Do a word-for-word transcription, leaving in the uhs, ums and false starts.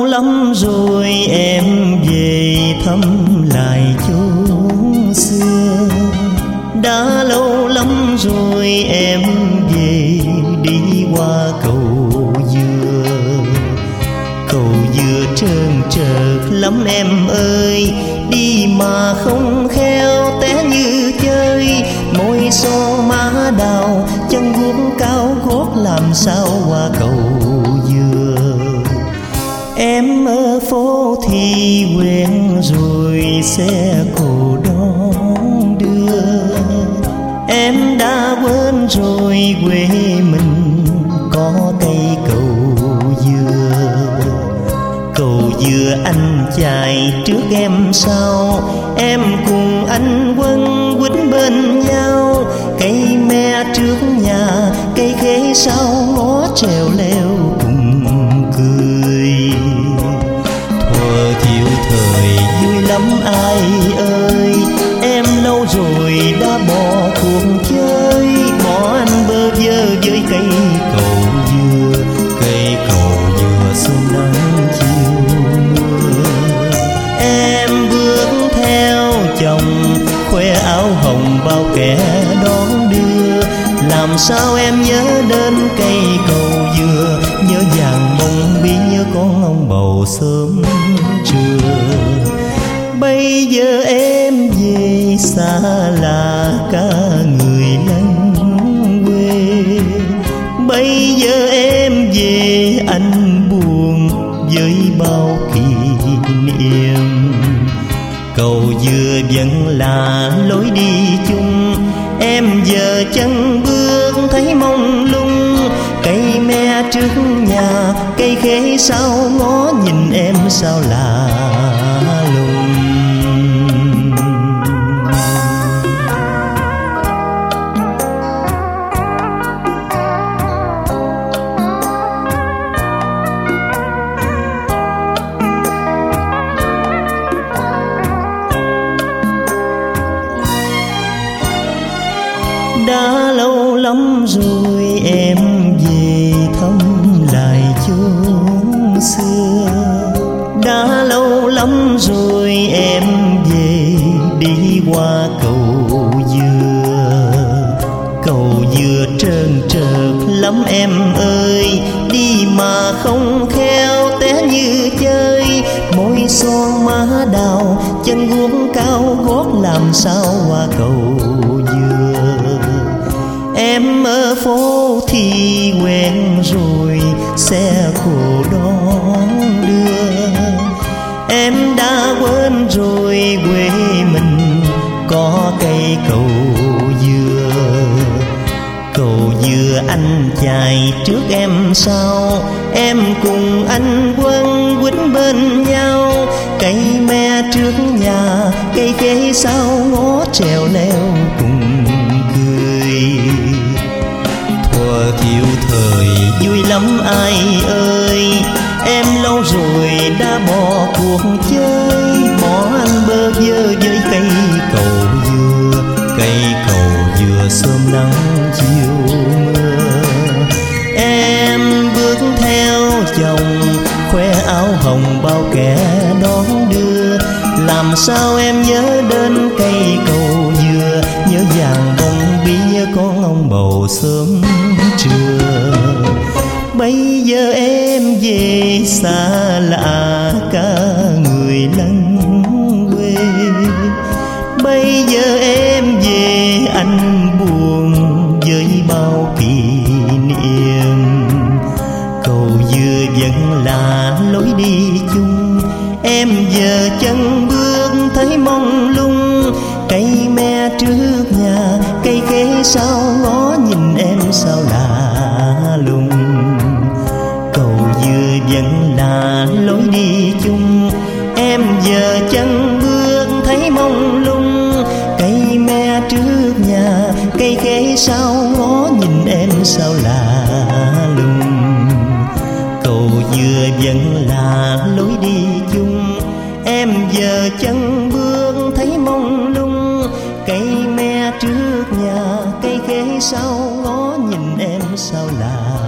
lâu lắm rồi em về thăm lại chốn xưa. Đã lâu lắm rồi em về đi qua cầu dừa. Cầu dừa trơn trượt lắm em ơi, đi mà không khéo té như chơi. Môi son má đào, chân guốc cao gót làm sao qua cầu dừa. Em ở phố thì quen rồi xe cộ đón đưa. Em đã quên rồi quê mình có cây cầu dừa. Cầu dừa anh chạy trước em sau, em cùng anh quấn quýt bên nhau. Cây me trước nhà, cây khế sau ngó trèo leo cùng cười. Thuở thiếu thời vui lắm ai ơi, em lâu rồi đã bỏ cuộc chơi. Bỏ anh bơ vơ với cây cầu dừa, cây cầu dừa xuân nắng chiều mưa. Em bước theo chồng khoe áo hồng bao kẻ đón đưa. Làm sao em nhớ đến cây cầu dừa, nhớ vàng bông bi, nhớ con ông bầu sớm trưa. Bây giờ em về xa là cả người lân quê. Bây giờ em về anh buồn với bao kỷ niệm. Cầu dừa vẫn là lối đi chung, em giờ chân bước thấy mông lung. Cây me trước nhà, cây khế sau ngó nhìn em sao lạ lùng. Đã lâu lắm rồi em về thăm lại chốn xưa. Đã lâu lắm rồi em về đi qua cầu dừa. Cầu dừa trơn trượt lắm em ơi, đi mà không khéo té như chơi. Môi son má đào, chân guốc cao gót làm sao qua cầu dừa. Em ở phố thì quen rồi xe cộ đón đưa. Em đã quên rồi quê mình có cây cầu dừa. Cầu dừa anh chạy trước em sau, em cùng anh quấn quýt bên nhau. Cây me trước nhà, cây khế sau ngó trèo leo cùng cười. Thuở thiếu thời vui lắm ai ơi, em lâu rồi đã bỏ cuộc chơi. Bỏ anh bơ vơ với cây cầu dừa, cây cầu dừa sớm nắng chiều mưa. Em bước theo chồng khoe áo hồng bao kẻ đón đưa. Làm sao em nhớ đến cây cầu dừa, nhớ vàng bông bi, nhớ con ông bầu sớm trưa. Bây giờ em về xa lạ cả người lân quê. Bây giờ em về anh buồn với bao kỷ niệm. Cầu dừa vẫn là lối đi chung, em giờ chân bước thấy mông lung. Cây me trước nhà, cây khế sau ngó nhìn em sao lạ lùng. Cầu dừa vẫn là lối đi chung, em giờ chân bước thấy mông lung. Cây me trước nhà, cây khế sau ngó nhìn em sao lạ lùng. Cầu dừa vẫn là lối đi chung, em giờ chân bước thấy mông lung. Cây me trước nhà, cây khế sau ngó nhìn em sao lạ